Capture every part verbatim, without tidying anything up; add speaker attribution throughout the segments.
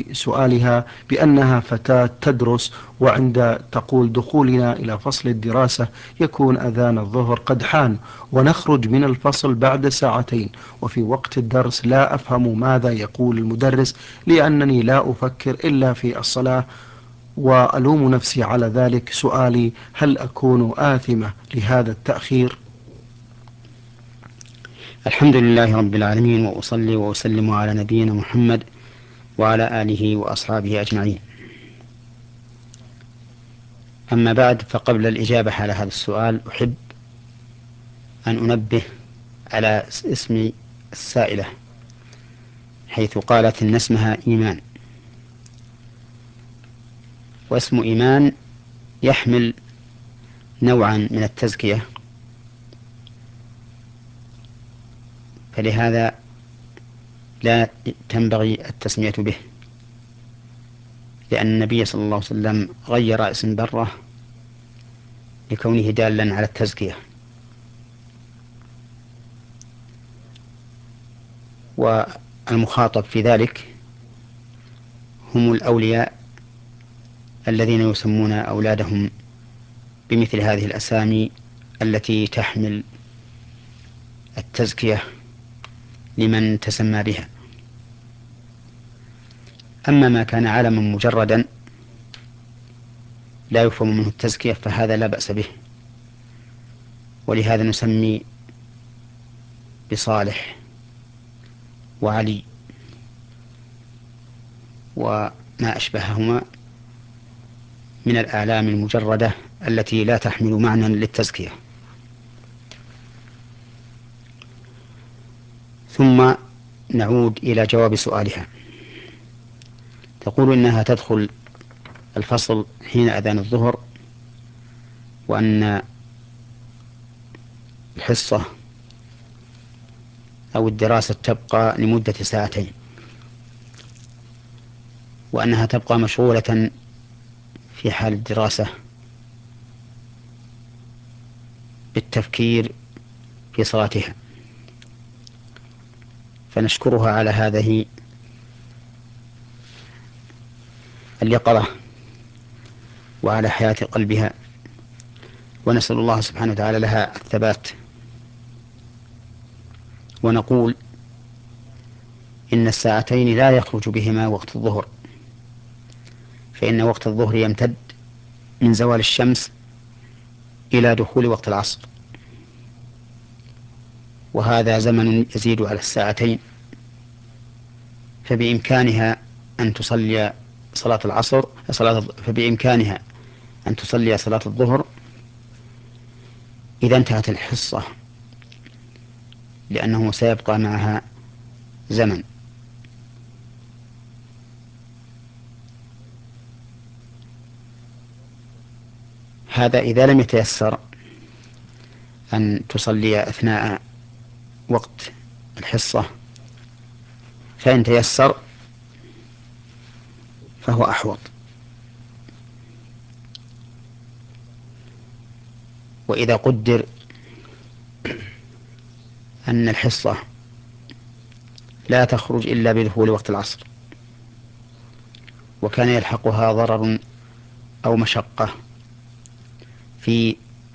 Speaker 1: في سؤالها بأنها فتاة تدرس، وعند تقول دخولنا إلى فصل الدراسة يكون أذان الظهر قد حان، ونخرج من الفصل بعد ساعتين، وفي وقت الدرس لا أفهم ماذا يقول المدرس لأنني لا أفكر إلا في الصلاة وألوم نفسي على ذلك. سؤالي: هل أكون آثمة لهذا التأخير؟
Speaker 2: الحمد لله رب العالمين، وأصلي وأسلم على نبينا محمد وعلى آله وأصحابه أجمعين. أما بعد، فقبل الإجابة على هذا السؤال أحب أن أنبه على اسم السائلة، حيث قالت إن اسمها إيمان، واسم إيمان يحمل نوعا من التزكية، فلهذا لا تنبغي التسمية به، لأن النبي صلى الله عليه وسلم غير اسم برة لكونه دالا على التزكية. والمخاطب في ذلك هم الأولياء الذين يسمون أولادهم بمثل هذه الأسامي التي تحمل التزكية لمن تسمى بها. أما ما كان علما مجردا لا يفهم منه التزكية فهذا لا بأس به، ولهذا نسمي بصالح وعلي وما أشبههما من الأعلام المجردة التي لا تحمل معنى للتزكية. ثم نعود إلى جواب سؤالها. تقول إنها تدخل الفصل حين أذان الظهر، وأن الحصة أو الدراسة تبقى لمدة ساعتين، وأنها تبقى مشغولة في حال الدراسة بالتفكير في صلاتها، فنشكرها على هذه اليقظة وعلى حياة قلبها، ونسأل الله سبحانه وتعالى لها الثبات. ونقول إن الساعتين لا يخرج بهما وقت الظهر، فإن وقت الظهر يمتد من زوال الشمس إلى دخول وقت العصر، وهذا زمن يزيد على الساعتين، فبإمكانها أن تصلي صلاة العصر صلاة فبإمكانها أن تصلي صلاة الظهر إذا انتهت الحصة، لأنه سيبقى معها زمن. هذا إذا لم يتيسر أن تصلي أثناء وقت الحصة، فإن تيسر فهو أحوط. وإذا قدر أن الحصة لا تخرج إلا بدخول وقت العصر، وكان يلحقها ضرر أو مشقة في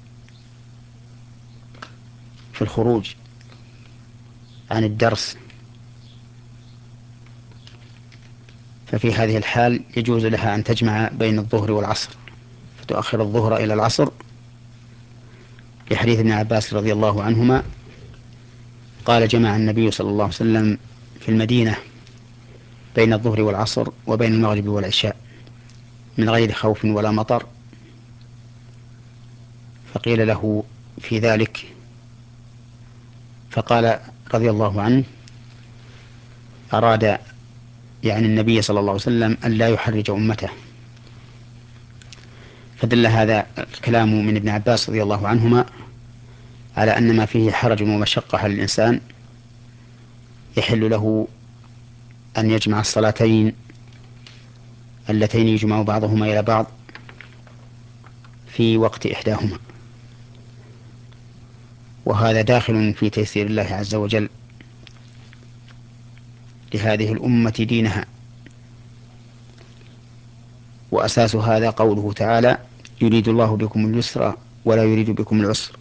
Speaker 2: في الخروج عن الدرس، ففي هذه الحال يجوز لها أن تجمع بين الظهر والعصر، فتؤخر الظهر إلى العصر، لحديث ابن عباس رضي الله عنهما قال: جمع النبي صلى الله عليه وسلم في المدينة بين الظهر والعصر وبين المغرب والعشاء من غير خوف ولا مطر، فقيل له في ذلك فقال رضي الله عنه: أراد يعني النبي صلى الله عليه وسلم أن لا يحرج أمته. فدل هذا الكلام من ابن عباس رضي الله عنهما على أن ما فيه حرج ومشقة على الإنسان يحل له أن يجمع الصلاتين اللتين يجمع بعضهما إلى بعض في وقت إحداهما، وهذا داخل في تيسير الله عز وجل لهذه الأمة دينها، وأساس هذا قوله تعالى: يريد الله بكم اليسر ولا يريد بكم العسر.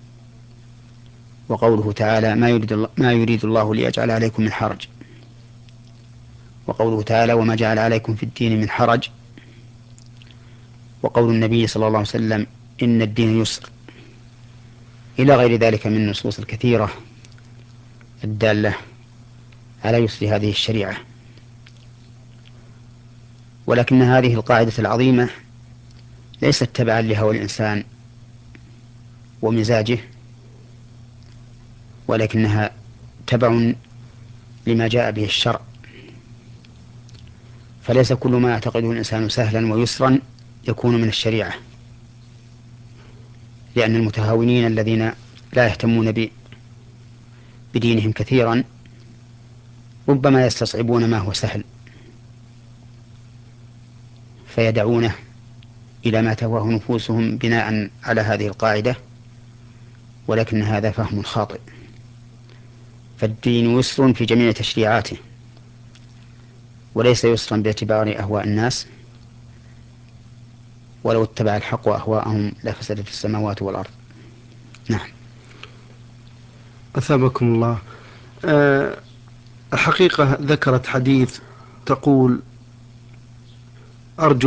Speaker 2: وقوله تعالى: ما يريد الله, ما يريد الله ليجعل عليكم من حرج. وقوله تعالى: وما جعل عليكم في الدين من حرج. وقول النبي صلى الله عليه وسلم: إن الدين يسر، إلى غير ذلك من النصوص الكثيرة الدالة على يسر هذه الشريعة. ولكن هذه القاعدة العظيمة ليست تبعا لهوى الإنسان ومزاجه، ولكنها تبع لما جاء به الشرع. فليس كل ما يعتقده الإنسان سهلا ويسرا يكون من الشريعة، لأن المتهاونين الذين لا يهتمون بدينهم كثيرا ربما يستصعبون ما هو سهل فيدعونه إلى ما تهواه نفوسهم بناء على هذه القاعدة، ولكن هذا فهم خاطئ. فالدين يسر في جميع تشريعاته، وليس يسرا باعتبار أهواء الناس، ولو اتبع الحق أهواءهم لفسدت السماوات والأرض. نعم.
Speaker 1: أثابكم الله. أه الحقيقة ذكرت حديث تقول: أرجو